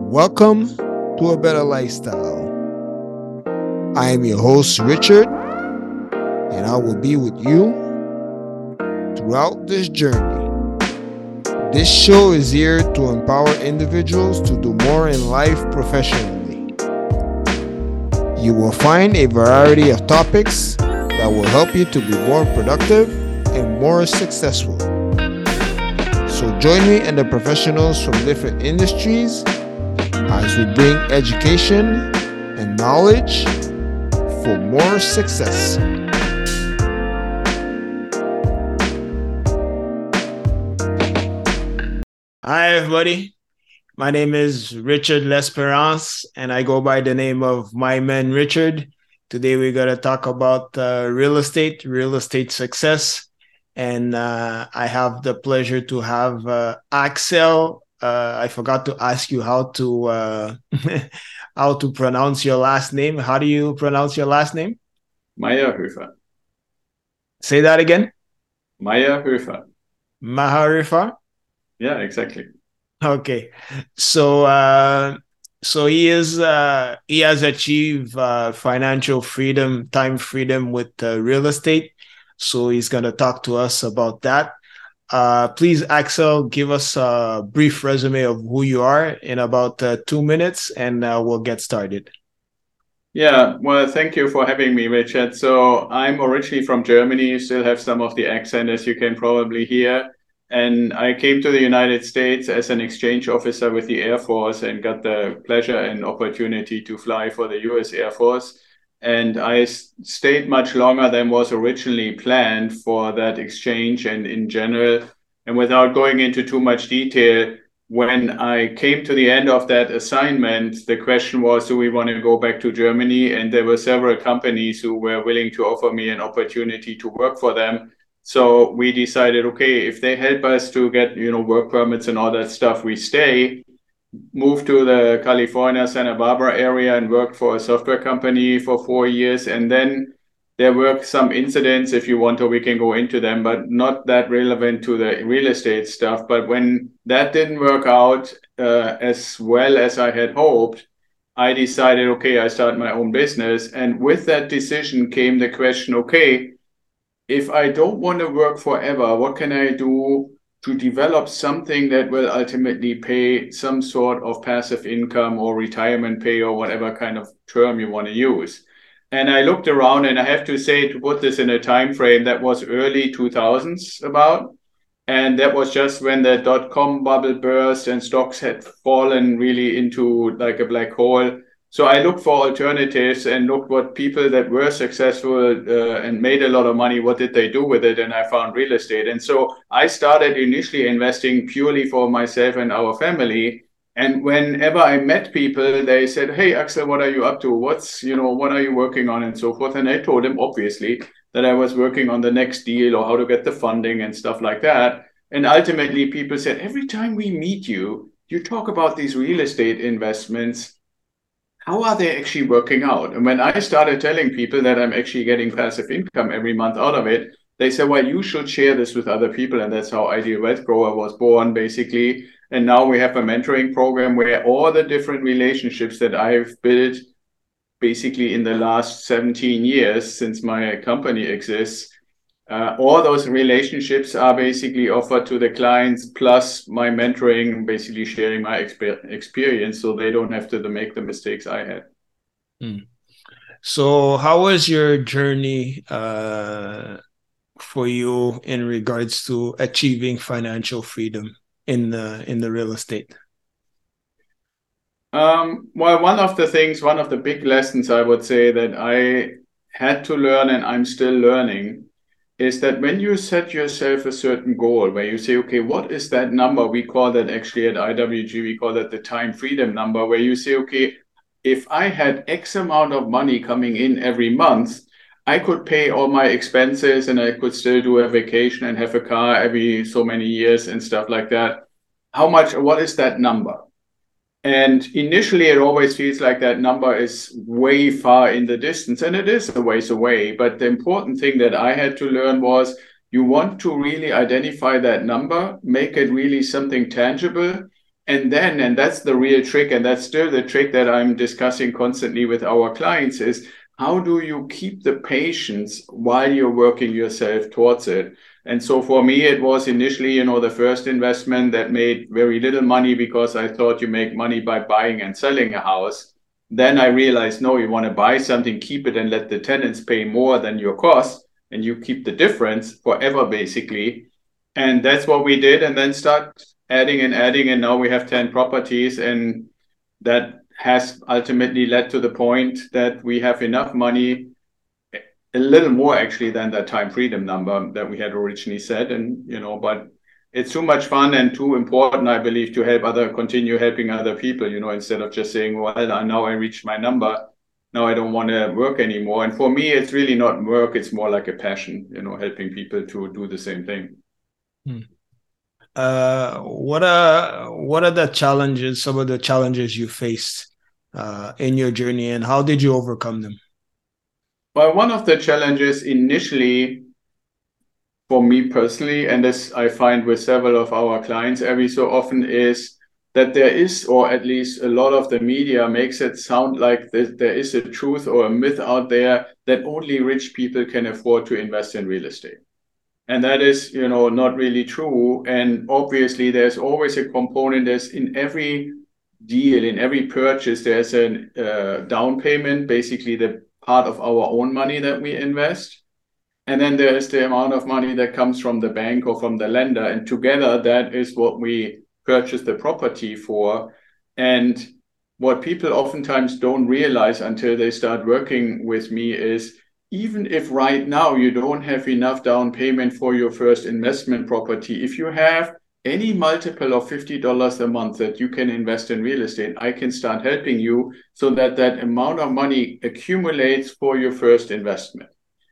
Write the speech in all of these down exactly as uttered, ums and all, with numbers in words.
Welcome to a better lifestyle. I am your host, Richard, and I will be with you throughout this journey. This show is here to empower individuals to do more in life professionally. You will find a variety of topics that will help you to be more productive and more successful. So join me and the professionals from different industries as we bring education and knowledge for more success. Hi, everybody. My name is Richard L'Esperance, and I go by the name of My Man Richard. Today, we're going to talk about uh, real estate, real estate success. And uh, I have the pleasure to have uh, Axel. Uh, I forgot to ask you how to uh, how to pronounce your last name. How do you pronounce your last name? Meyerhofer. Say that again. Meyerhofer. Maharifa? Yeah, exactly. Okay. So uh, so he is uh, he has achieved uh, financial freedom, time freedom with uh, real estate. So he's going to talk to us about that. Uh, please, Axel, give us a brief resume of who you are in about uh, two minutes, and uh, we'll get started. Yeah, well, thank you for having me, Richard. So I'm originally from Germany, still have some of the accent, as you can probably hear. And I came to the United States as an exchange officer with the Air Force and got the pleasure and opportunity to fly for the U S Air Force. And I stayed much longer than was originally planned for that exchange and in general. And without going into too much detail, when I came to the end of that assignment, the question was, do we want to go back to Germany? And there were several companies who were willing to offer me an opportunity to work for them. So we decided, okay, if they help us to get, you know, work permits and all that stuff, we stay. Moved to the California, Santa Barbara area and worked for a software company for four years. And then there were some incidents, if you want to, we can go into them, but not that relevant to the real estate stuff. But when that didn't work out uh, as well as I had hoped, I decided, okay, I start my own business. And with that decision came the question, okay, if I don't want to work forever, what can I do to develop something that will ultimately pay some sort of passive income or retirement pay or whatever kind of term you want to use? And I looked around, and I have to say, to put this in a time frame, that was early two thousands about. And that was just when the dot-com bubble burst and stocks had fallen really into like a black hole. So I looked for alternatives and looked what people that were successful uh, and made a lot of money, what did they do with it? And I found real estate. And so I started initially investing purely for myself and our family. And whenever I met people, they said, hey, Axel, what are you up to? What's, you know, what are you working on and so forth? And I told them, obviously, that I was working on the next deal or how to get the funding and stuff like that. And ultimately, people said, every time we meet you, you talk about these real estate investments. How are they actually working out? And when I started telling people that I'm actually getting passive income every month out of it, they said, well, you should share this with other people. And that's how Ideal Wealth Grower was born, basically. And now we have a mentoring program where all the different relationships that I've built basically in the last seventeen years since my company exists, uh, all those relationships are basically offered to the clients, plus my mentoring, basically sharing my exper- experience so they don't have to make the mistakes I had. Hmm. So how was your journey uh, for you in regards to achieving financial freedom in the in the real estate? Um, well, one of the things, one of the big lessons I would say that I had to learn and I'm still learning is that when you set yourself a certain goal where you say, okay, what is that number? We call that actually at I W G, we call that the time freedom number, where you say, okay, if I had X amount of money coming in every month, I could pay all my expenses and I could still do a vacation and have a car every so many years and stuff like that. How much, what is that number? And initially, it always feels like that number is way far in the distance, and it is a ways away. But the important thing that I had to learn was you want to really identify that number, make it really something tangible, And then, and that's the real trick, and that's still the trick that I'm discussing constantly with our clients, is how do you keep the patience while you're working yourself towards it? And so for me, it was initially, you know, the first investment that made very little money because I thought you make money by buying and selling a house. Then I realized, no, you want to buy something, keep it, and let the tenants pay more than your cost, and you keep the difference forever, basically. And that's what we did, and then start adding and adding, and now we have ten properties, and that has ultimately led to the point that we have enough money, a little more actually than that time freedom number that we had originally said. And, you know, but it's too much fun and too important, I believe, to help other, continue helping other people, you know, instead of just saying, well, now I reached my number, now I don't want to work anymore. And for me, it's really not work, it's more like a passion, you know, helping people to do the same thing. Hmm. Uh, what are what are the challenges, some of the challenges you faced uh, in your journey, and how did you overcome them? Well, one of the challenges initially for me personally, and this I find with several of our clients every so often, is that there is, or at least a lot of the media makes it sound like there is a truth or a myth out there that only rich people can afford to invest in real estate. And that is, you know, not really true. And obviously, there's always a component. There's in every deal, in every purchase, there's a uh, down payment, basically the part of our own money that we invest. And then there is the amount of money that comes from the bank or from the lender. And together, that is what we purchase the property for. And what people oftentimes don't realize until they start working with me is, even if right now you don't have enough down payment for your first investment property, if you have any multiple of fifty dollars a month that you can invest in real estate, I can start helping you so that that amount of money accumulates for your first investment.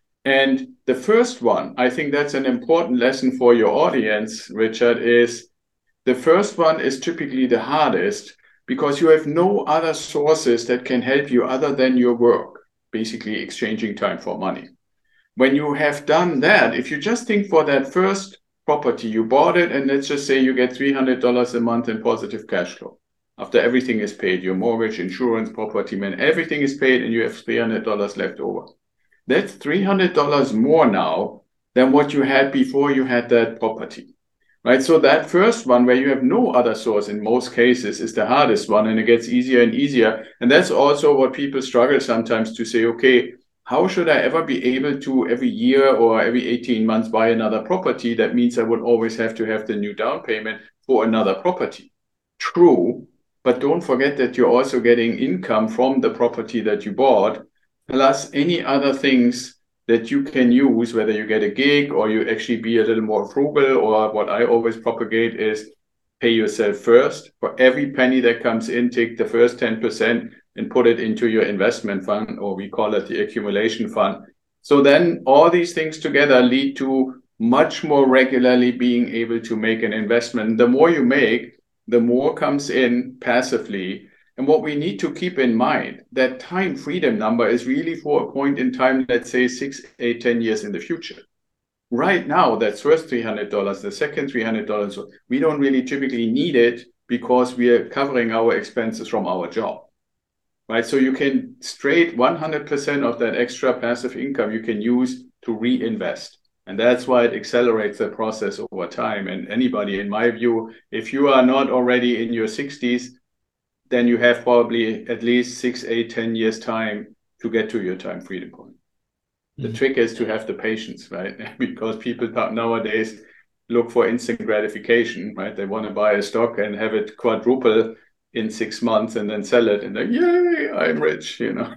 And the first one, I think that's an important lesson for your audience, Richard, is the first one is typically the hardest because you have no other sources that can help you other than your work. Basically exchanging time for money. When you have done that, if you just think for that first property, you bought it, and let's just say you get three hundred dollars a month in positive cash flow. After everything is paid, your mortgage, insurance, property, man, everything is paid, and you have three hundred dollars left over. That's three hundred dollars more now than what you had before you had that property. Right? So that first one, where you have no other source in most cases, is the hardest one, and it gets easier and easier. And that's also what people struggle sometimes to say, okay, how should I ever be able to every year or every eighteen months buy another property? That means I would always have to have the new down payment for another property. True, but don't forget that you're also getting income from the property that you bought, plus any other things that you can use, whether you get a gig or you actually be a little more frugal, or what I always propagate is pay yourself first. For every penny that comes in, take the first ten percent and put it into your investment fund, or we call it the accumulation fund. So then all these things together lead to much more regularly being able to make an investment. The more you make, the more comes in passively. And what we need to keep in mind, that time freedom number is really for a point in time, let's say six, eight, ten years in the future. Right now, that's first three hundred dollars, the second three hundred dollars, we don't really typically need it because we are covering our expenses from our job, right? So you can straight one hundred percent of that extra passive income you can use to reinvest. And that's why it accelerates the process over time. And anybody, in my view, if you are not already in your sixties, then you have probably at least six, eight, ten years time to get to your time freedom point. The mm-hmm. trick is to have the patience, right? Because people nowadays look for instant gratification, right? They want to buy a stock and have it quadruple in six months and then sell it and then, yay, I'm rich, you know.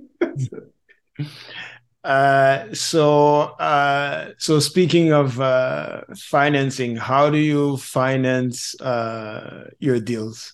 so. Uh, so, uh, so speaking of uh, financing, how do you finance uh, your deals?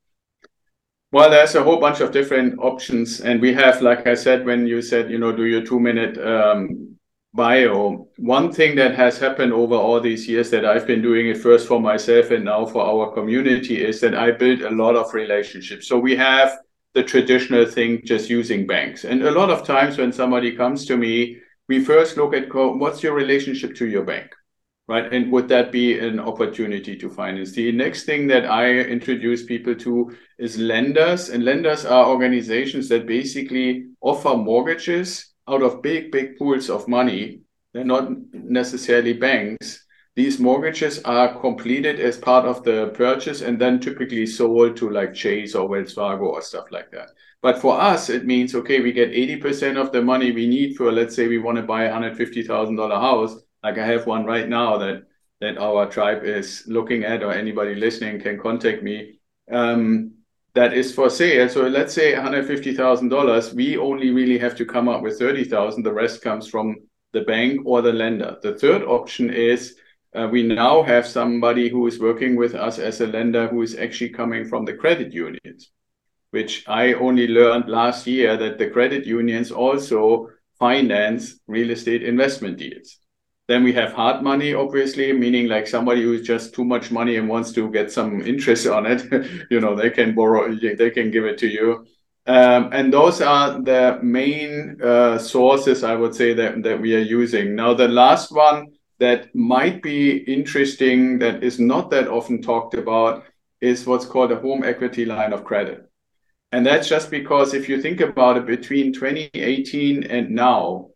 Well, there's a whole bunch of different options. And we have, like I said, when you said, you know, do your two minute um, bio, one thing that has happened over all these years that I've been doing it first for myself and now for our community is that I built a lot of relationships. So we have the traditional thing, just using banks. And a lot of times when somebody comes to me, we first look at what's your relationship to your bank? right? And would that be an opportunity to finance? The next thing that I introduce people to is lenders. And lenders are organizations that basically offer mortgages out of big, big pools of money. They're not necessarily banks. These mortgages are completed as part of the purchase and then typically sold to like Chase or Wells Fargo or stuff like that. But for us, it means, okay, we get eighty percent of the money we need for, let's say we want to buy a one hundred fifty thousand dollars house. Like I have one right now that, that our tribe is looking at, or anybody listening can contact me. Um, that is for sale. So let's say one hundred fifty thousand dollars, we only really have to come up with thirty thousand dollars. The rest comes from the bank or the lender. The third option is uh, we now have somebody who is working with us as a lender who is actually coming from the credit unions, which I only learned last year that the credit unions also finance real estate investment deals. Then we have hard money, obviously, meaning like somebody who's just too much money and wants to get some interest on it. You know, they can borrow, they can give it to you. Um, and those are the main uh, sources, I would say, that, that we are using. Now, the last one that might be interesting, that is not that often talked about, is what's called a home equity line of credit. And that's just because if you think about it, between twenty eighteen and now,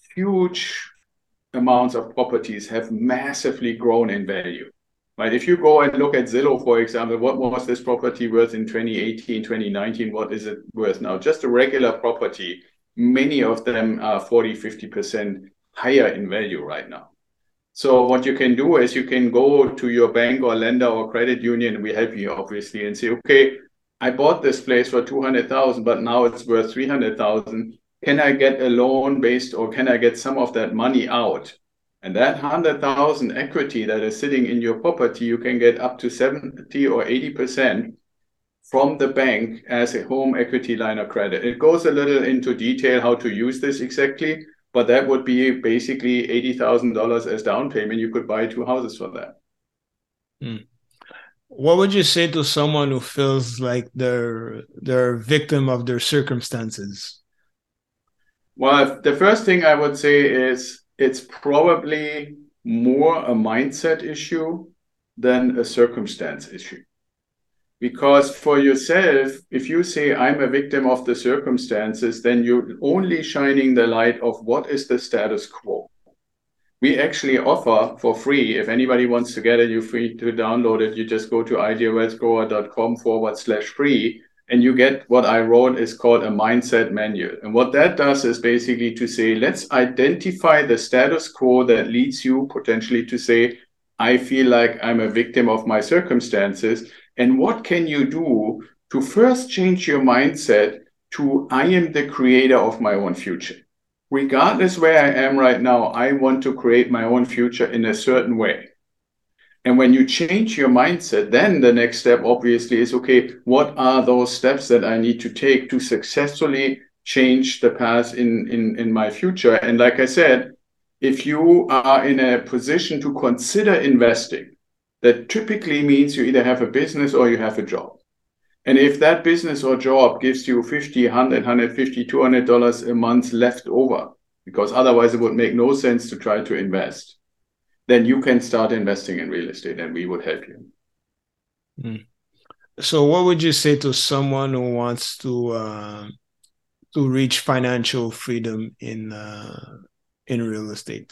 huge amounts of properties have massively grown in value, right? If you go and look at Zillow, for example, what was this property worth in twenty eighteen, twenty nineteen? What is it worth now? Just a regular property, many of them are forty, fifty percent higher in value right now. So what you can do is you can go to your bank or lender or credit union, and we help you obviously, and say, okay, I bought this place for two hundred thousand, but now it's worth three hundred thousand. Can I get a loan based, or can I get some of that money out? And that one hundred thousand equity that is sitting in your property, you can get up to seventy or eighty percent from the bank as a home equity line of credit. It goes a little into detail how to use this exactly, but that would be basically eighty thousand dollars as down payment. You could buy two houses for that. Hmm. What would you say to someone who feels like they're they're a victim of their circumstances? Well, the first thing I would say is it's probably more a mindset issue than a circumstance issue. Because for yourself, if you say I'm a victim of the circumstances, then you're only shining the light of what is the status quo. We actually offer for free, if anybody wants to get it, you're free to download it. You just go to idealwealthgrower.com forward slash free, and you get what I wrote is called a mindset manual. And what that does is basically to say, let's identify the status quo that leads you potentially to say, I feel like I'm a victim of my circumstances. And what can you do to first change your mindset to I am the creator of my own future? Regardless where I am right now, I want to create my own future in a certain way. And when you change your mindset, then the next step obviously is, okay, what are those steps that I need to take to successfully change the path in, in, in my future? And like I said, if you are in a position to consider investing, that typically means you either have a business or you have a job. And if that business or job gives you fifty, one hundred, one hundred fifty, two hundred dollars a month left over, because otherwise it would make no sense to try to invest, then you can start investing in real estate and we would help you. Mm. So what would you say to someone who wants to uh, to reach financial freedom in uh, in real estate?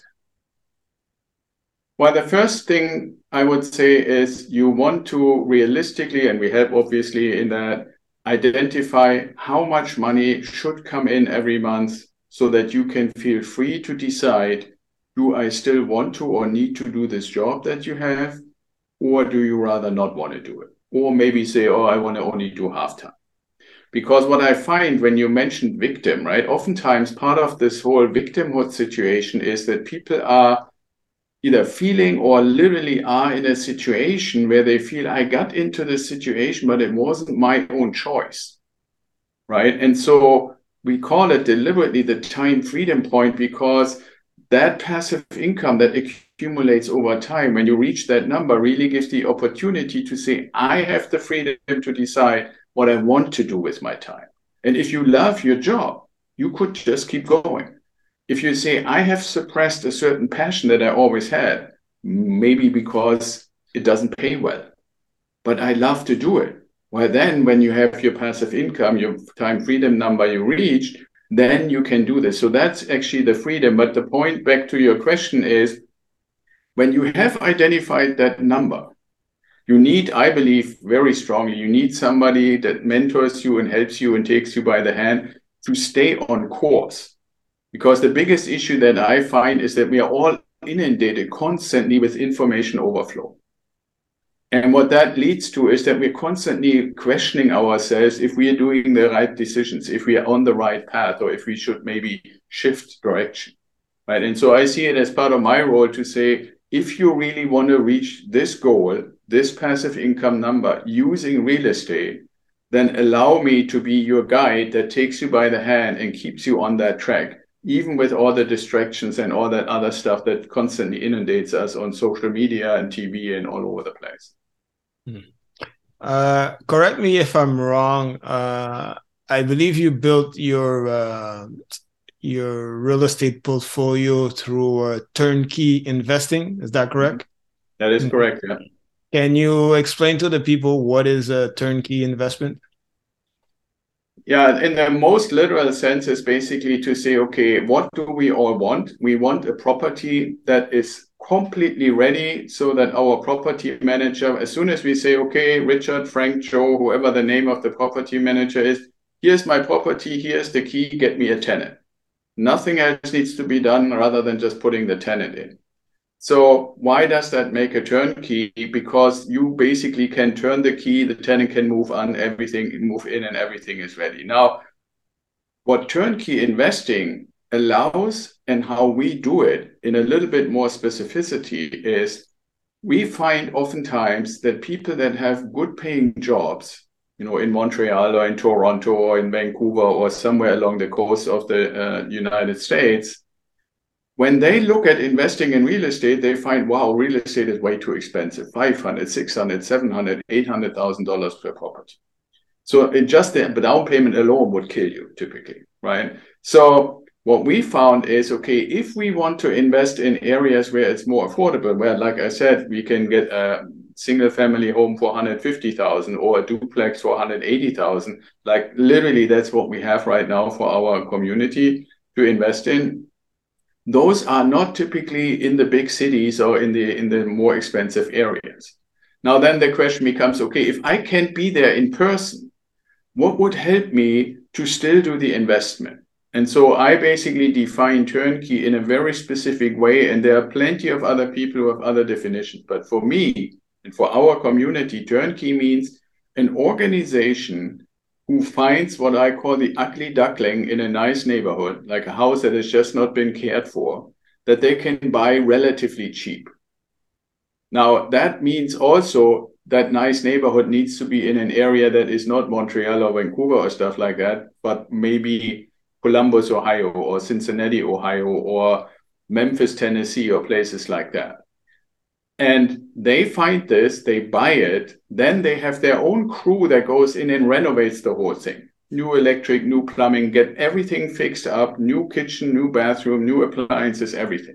Well, the first thing I would say is you want to realistically, and we help obviously in that, identify how much money should come in every month so that you can feel free to decide, do I still want to or need to do this job that you have, or do you rather not want to do it? Or maybe say, oh, I want to only do half time. Because what I find when you mentioned victim, right, oftentimes part of this whole victimhood situation is that people are either feeling or literally are in a situation where they feel I got into this situation, but it wasn't my own choice, right? And so we call it deliberately the time freedom point, because that passive income that accumulates over time, when you reach that number, really gives the opportunity to say, I have the freedom to decide what I want to do with my time. And if you love your job, you could just keep going. If you say, I have suppressed a certain passion that I always had, maybe because it doesn't pay well, but I love to do it. Well, then when you have your passive income, your time freedom number you reached, then you can do this. So that's actually the freedom. But the point back to your question is, when you have identified that number, you need, I believe very strongly, you need somebody that mentors you and helps you and takes you by the hand to stay on course. Because the biggest issue that I find is that we are all inundated constantly with information overflow. And what that leads to is that we're constantly questioning ourselves if we are doing the right decisions, if we are on the right path, or if we should maybe shift direction, right? And so I see it as part of my role to say, if you really want to reach this goal, this passive income number using real estate, then allow me to be your guide that takes you by the hand and keeps you on that track, even with all the distractions and all that other stuff that constantly inundates us on social media and T V and all over the place. Uh, correct me if I'm wrong. Uh, I believe you built your uh, your real estate portfolio through uh, turnkey investing. Is that correct? That is correct. Yeah. Can you explain to the people what is a turnkey investment? Yeah, in the most literal sense is basically to say, okay, what do we all want? We want a property that is completely ready so that our property manager, as soon as we say, okay, Richard, Frank, Joe, whoever the name of the property manager is, here's my property, here's the key, get me a tenant. Nothing else needs to be done rather than just putting the tenant in. So why does that make a turnkey? Because you basically can turn the key, the tenant can move on, everything, move in, and everything is ready. Now, what turnkey investing allows and how we do it in a little bit more specificity is we find oftentimes that people that have good paying jobs, you know, in Montreal or in Toronto or in Vancouver or somewhere along the coast of the uh, United States, when they look at investing in real estate, they find, wow, real estate is way too expensive, five hundred, six hundred, seven hundred, eight hundred thousand dollars per property. So it just the down payment alone would kill you typically, right? So what we found is, okay, if we want to invest in areas where it's more affordable, where, like I said, we can get a single family home for one hundred fifty thousand or a duplex for one hundred eighty thousand, like literally that's what we have right now for our community to invest in. Those are not typically in the big cities or in the in the more expensive areas. Now then the question becomes, okay, if I can't be there in person, what would help me to still do the investment? And so I basically define turnkey in a very specific way, and there are plenty of other people who have other definitions. But for me and for our community, turnkey means an organization who finds what I call the ugly duckling in a nice neighborhood, like a house that has just not been cared for, that they can buy relatively cheap. Now, that means also that nice neighborhood needs to be in an area that is not Montreal or Vancouver or stuff like that, but maybe Columbus, Ohio, or Cincinnati, Ohio, or Memphis, Tennessee, or places like that. And they find this, they buy it, then they have their own crew that goes in and renovates the whole thing. New electric, new plumbing, get everything fixed up, new kitchen, new bathroom, new appliances, everything.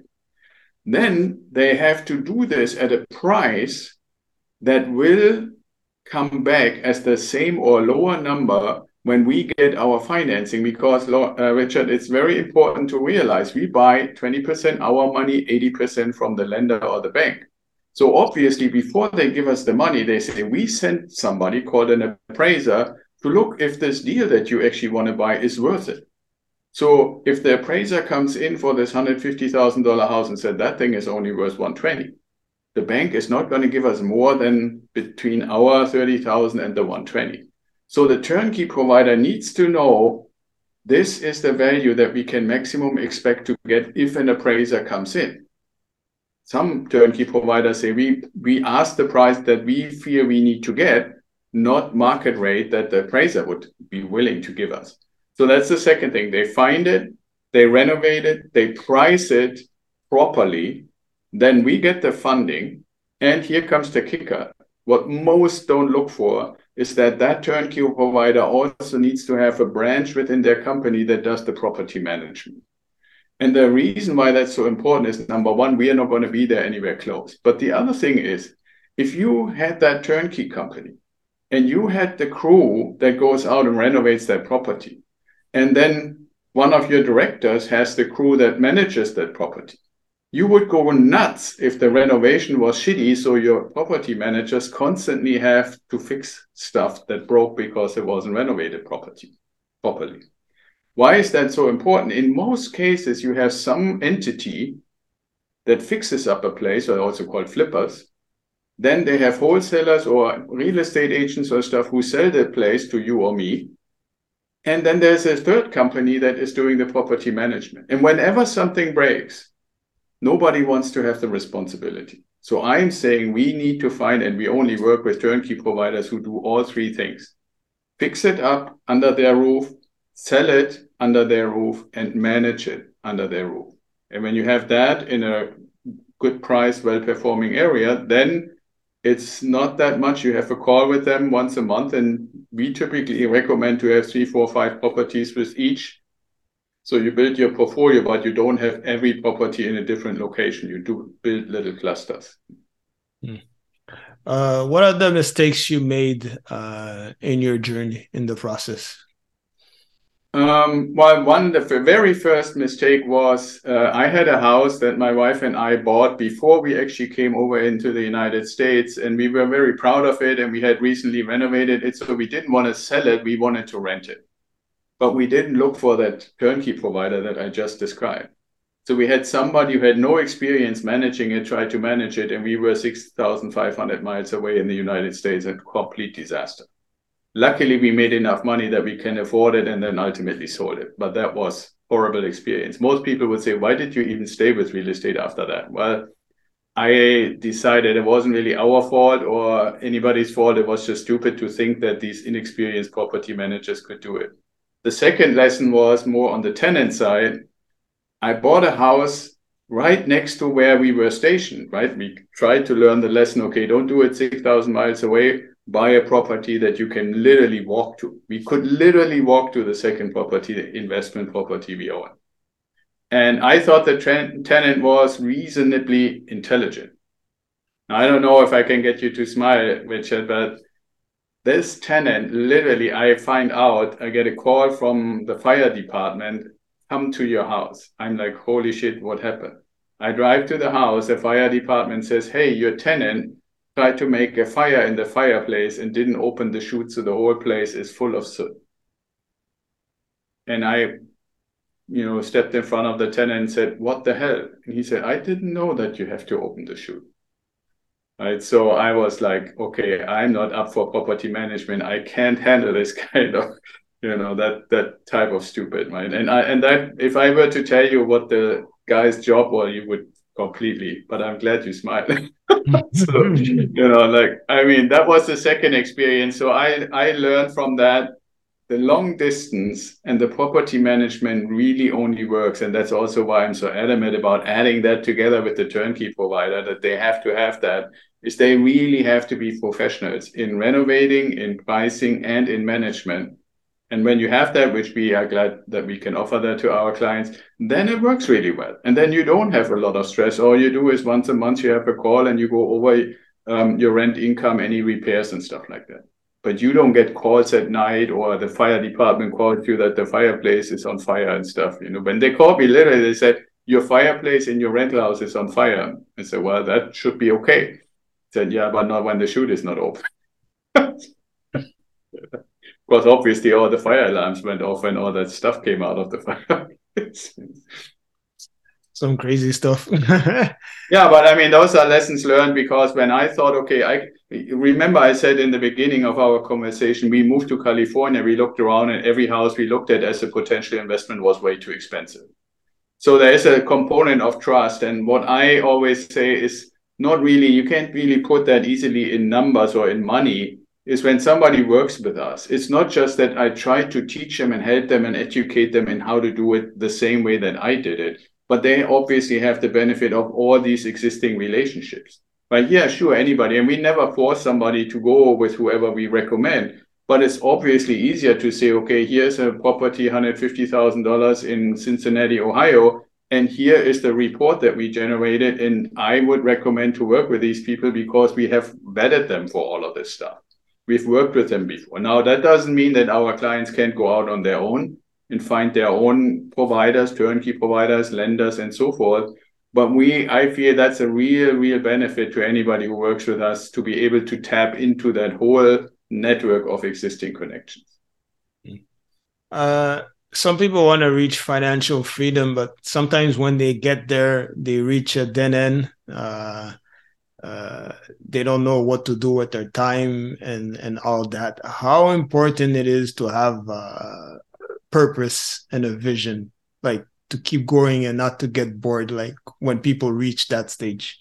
Then they have to do this at a price that will come back as the same or lower number when we get our financing, because, uh, Richard, it's very important to realize we buy twenty percent our money, eighty percent from the lender or the bank. So obviously, before they give us the money, they say, we sent somebody called an appraiser to look if this deal that you actually want to buy is worth it. So if the appraiser comes in for this one hundred fifty thousand dollars house and said that thing is only worth one hundred twenty thousand dollars, the bank is not going to give us more than between our thirty thousand dollars and the one hundred twenty thousand dollars. So the turnkey provider needs to know this is the value that we can maximum expect to get if an appraiser comes in. Some turnkey providers say we, we ask the price that we feel we need to get, not market rate that the appraiser would be willing to give us. So that's the second thing. They find it, they renovate it, they price it properly, then we get the funding. And here comes the kicker. What most don't look for is that that turnkey provider also needs to have a branch within their company that does the property management. And the reason why that's so important is, number one, we are not going to be there anywhere close. But the other thing is, if you had that turnkey company and you had the crew that goes out and renovates that property, and then one of your directors has the crew that manages that property, you would go nuts if the renovation was shitty, so your property managers constantly have to fix stuff that broke because it wasn't renovated property properly. Why is that so important? In most cases, you have some entity that fixes up a place, or also called flippers. Then they have wholesalers or real estate agents or stuff who sell the place to you or me. And then there's a third company that is doing the property management. And whenever something breaks, nobody wants to have the responsibility. So I'm saying we need to find, and we only work with turnkey providers who do all three things: fix it up under their roof, sell it under their roof, and manage it under their roof. And when you have that in a good price, well-performing area, then it's not that much. You have a call with them once a month, and we typically recommend to have three, four, five properties with each. So you build your portfolio, but you don't have every property in a different location. You do build little clusters. Hmm. Uh, what are the mistakes you made uh, in your journey in the process? Um, well, one, the very first mistake was uh, I had a house that my wife and I bought before we actually came over into the United States, and we were very proud of it, and we had recently renovated it, so we didn't want to sell it, we wanted to rent it. But we didn't look for that turnkey provider that I just described. So we had somebody who had no experience managing it, tried to manage it, and we were six thousand five hundred miles away in the United States, a complete disaster. Luckily, we made enough money that we can afford it, and then ultimately sold it. But that was horrible experience. Most people would say, why did you even stay with real estate after that? Well, I decided it wasn't really our fault or anybody's fault. It was just stupid to think that these inexperienced property managers could do it. The second lesson was more on the tenant side. I bought a house right next to where we were stationed, right? We tried to learn the lesson, okay, don't do it six thousand miles away, buy a property that you can literally walk to. We could literally walk to the second property, the investment property we own. And I thought the ten- tenant was reasonably intelligent. Now, I don't know if I can get you to smile, Richard, but this tenant, literally, I find out, I get a call from the fire department, come to your house. I'm like, holy shit, what happened? I drive to the house, the fire department says, hey, your tenant tried to make a fire in the fireplace and didn't open the chute, so the whole place is full of soot. And I, you know, stepped in front of the tenant and said, what the hell? And he said, I didn't know that you have to open the chute. Right. So I was like, okay, I'm not up for property management. I can't handle this kind of, you know, that that type of stupid, right? And I and that if I were to tell you what the guy's job was, you would completely, but I'm glad you smiled. So, you know, like, I mean, that was the second experience. So I I learned from that the long distance and the property management really only works. And that's also why I'm so adamant about adding that together with the turnkey provider, that they have to have that, is they really have to be professionals in renovating, in pricing, and in management. And when you have that, which we are glad that we can offer that to our clients, then it works really well. And then you don't have a lot of stress. All you do is once a month you have a call and you go over um, your rent income, any repairs and stuff like that. But you don't get calls at night, or the fire department calls you that the fireplace is on fire and stuff. You know, when they called me, literally, they said, your fireplace in your rental house is on fire. I said, well, that should be okay. I said, yeah, but not when the chute is not open. Because obviously all the fire alarms went off and all that stuff came out of the fireplace. Some crazy stuff. Yeah, but I mean, those are lessons learned, because when I thought, okay, I remember I said in the beginning of our conversation, we moved to California, we looked around, and every house we looked at as a potential investment was way too expensive. So there is a component of trust. And what I always say is not really, you can't really put that easily in numbers or in money, is when somebody works with us. It's not just that I try to teach them and help them and educate them in how to do it the same way that I did it. But they obviously have the benefit of all these existing relationships. But yeah, sure, anybody. And we never force somebody to go with whoever we recommend. But it's obviously easier to say, okay, here's a property, one hundred fifty thousand dollars in Cincinnati, Ohio. And here is the report that we generated. And I would recommend to work with these people because we have vetted them for all of this stuff. We've worked with them before. Now, that doesn't mean that our clients can't go out on their own and find their own providers, turnkey providers, lenders, and so forth. But we, I feel that's a real, real benefit to anybody who works with us to be able to tap into that whole network of existing connections. Uh, some people want to reach financial freedom, but sometimes when they get there, they reach a dead end. Uh, uh, they don't know what to do with their time and, and all that. How important it is to have a purpose and a vision, like to keep going and not to get bored, like when people reach that stage.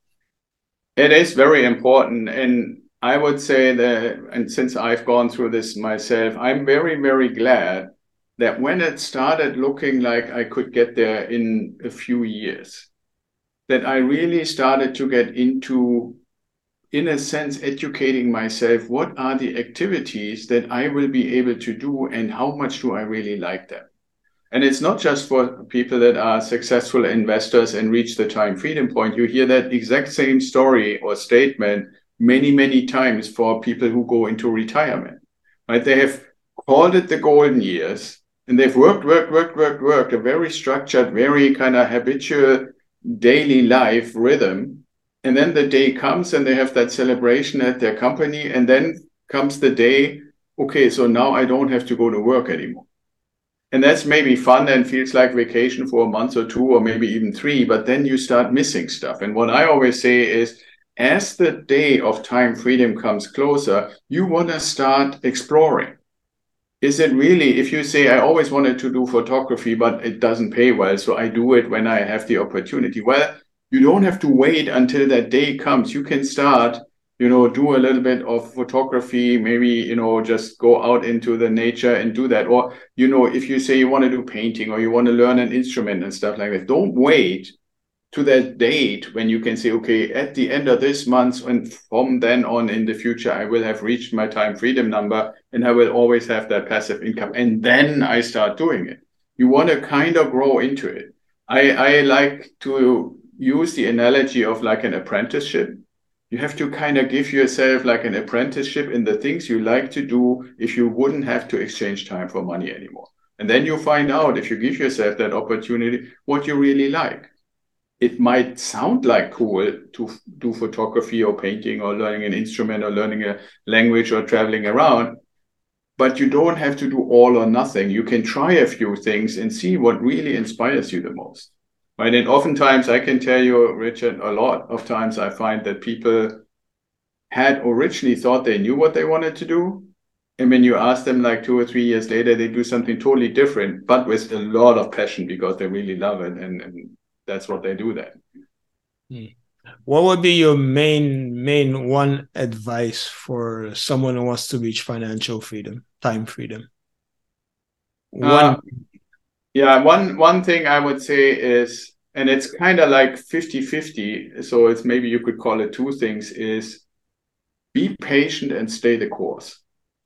It is very important. And I would say that, and since I've gone through this myself, I'm very, very glad that when it started looking like I could get there in a few years, that I really started to get into, in a sense, educating myself. What are the activities that I will be able to do and how much do I really like them? And it's not just for people that are successful investors and reach the time freedom point. You hear that exact same story or statement many, many times for people who go into retirement, right? They have called it the golden years and they've worked, worked, worked, worked, worked, a very structured, very kind of habitual daily life rhythm. And then the day comes and they have that celebration at their company. And then comes the day, okay, so now I don't have to go to work anymore. And that's maybe fun and feels like vacation for a month or two, or maybe even three, but then you start missing stuff. And what I always say is, as the day of time freedom comes closer, you want to start exploring. Is it really, if you say, I always wanted to do photography, but it doesn't pay well, so I do it when I have the opportunity. Well, you don't have to wait until that day comes. You can start, you know, do a little bit of photography, maybe, you know, just go out into the nature and do that. Or, you know, if you say you want to do painting or you want to learn an instrument and stuff like that, don't wait to that date when you can say, okay, at the end of this month and from then on in the future, I will have reached my time freedom number and I will always have that passive income. And then I start doing it. You want to kind of grow into it. I, I like to use the analogy of like an apprenticeship. You have to kind of give yourself like an apprenticeship in the things you like to do if you wouldn't have to exchange time for money anymore. And then you find out, if you give yourself that opportunity, what you really like. It might sound like cool to do photography or painting or learning an instrument or learning a language or traveling around, but you don't have to do all or nothing. You can try a few things and see what really inspires you the most. Right? And oftentimes I can tell you, Richard, a lot of times I find that people had originally thought they knew what they wanted to do. And when you ask them like two or three years later, they do something totally different, but with a lot of passion because they really love it. And, and that's what they do then. Hmm. What would be your main, main one advice for someone who wants to reach financial freedom, time freedom? One. Uh, yeah, one, one thing I would say is, and it's kind of like fifty-fifty, so it's maybe you could call it two things, is be patient and stay the course.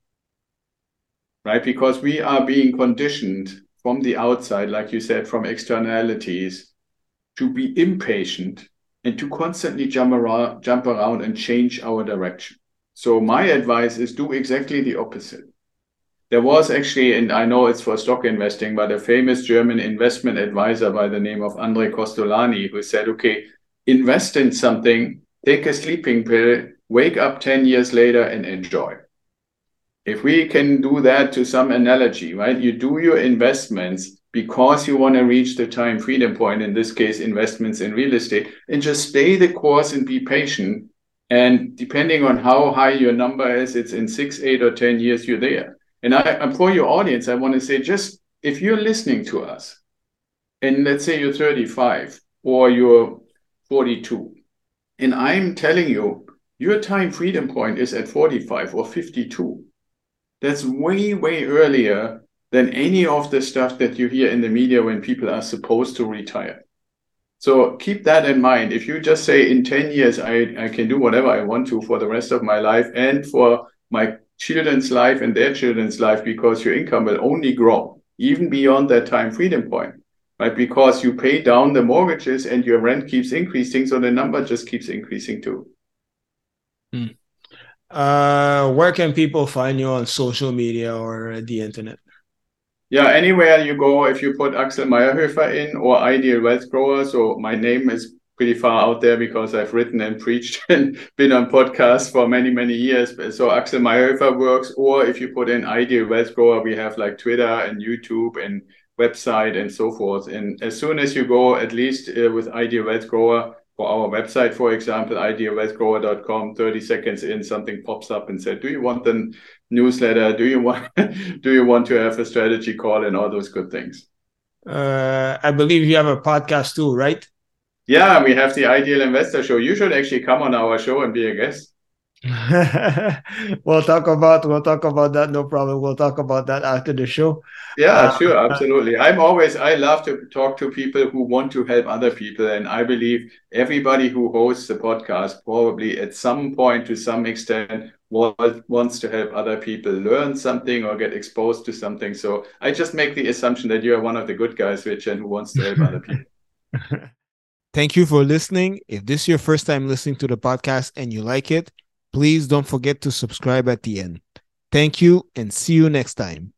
Right? Because we are being conditioned from the outside, like you said, from externalities, to be impatient and to constantly jump around, jump around and change our direction. So my advice is do exactly the opposite. There was actually, and I know it's for stock investing, but a famous German investment advisor by the name of Andre Costolani, who said, okay, invest in something, take a sleeping pill, wake up ten years later and enjoy. If we can do that to some analogy, right? You do your investments because you want to reach the time freedom point, in this case, investments in real estate, and just stay the course and be patient. And depending on how high your number is, it's in six, eight, or ten years, you're there. And I, for your audience, I want to say, just if you're listening to us, and let's say you're thirty-five or you're forty-two, and I'm telling you, your time freedom point is at forty-five or fifty-two. That's way, way earlier than any of the stuff that you hear in the media when people are supposed to retire. So keep that in mind. If you just say in ten years, I, I can do whatever I want to for the rest of my life and for my children's life and their children's life, because your income will only grow even beyond that time freedom point. right? Because you pay down the mortgages and your rent keeps increasing, so the number just keeps increasing too. Hmm. Uh, where can people find you on social media or the internet? Yeah, anywhere you go, if you put Axel Meyerhöfer in or Ideal Wealth Grower, so my name is pretty far out there because I've written and preached and been on podcasts for many, many years. So Axel Meyerhöfer works, or if you put in Ideal Wealth Grower, we have like Twitter and YouTube and website and so forth. And as soon as you go, at least uh, with Ideal Wealth Grower, for our website, for example, ideal wealth grower dot com, thirty seconds in, something pops up and said, do you want the newsletter? Do you want do you want to have a strategy call and all those good things? Uh, I believe you have a podcast too, right? Yeah, we have the Ideal Investor Show. You should actually come on our show and be a guest. we'll talk about we'll talk about that. No problem. We'll talk about that after the show. Yeah, Uh, sure, absolutely. I'm always I love to talk to people who want to help other people, and I believe everybody who hosts a podcast probably at some point to some extent wants to help other people learn something or get exposed to something. So I just make the assumption that you are one of the good guys, Richard, who wants to help other people. Thank you for listening. If this is your first time listening to the podcast and you like it, please don't forget to subscribe at the end. Thank you and see you next time.